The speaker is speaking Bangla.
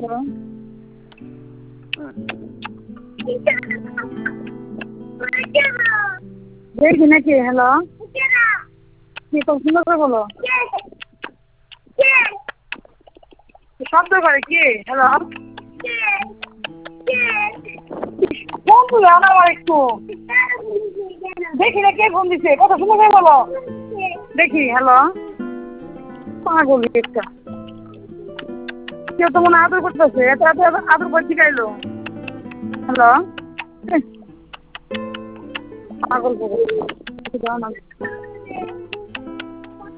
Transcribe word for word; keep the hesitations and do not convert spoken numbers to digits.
দেখি নাকি? হ্যালো, কি খুব সুন্দর করে বলো। শব্দ করে কি? হ্যালো, ফোন তুলে আনো আমার একটু। দেখি না কে ফোন দিছে, কত সুন্দর করে বলো। দেখি। হ্যালো, পাগল একটা। কেউ তো মনে আদর করতেছে, এত এত আদর করে শিখাইলো। হ্যালো, পাগল পাগল।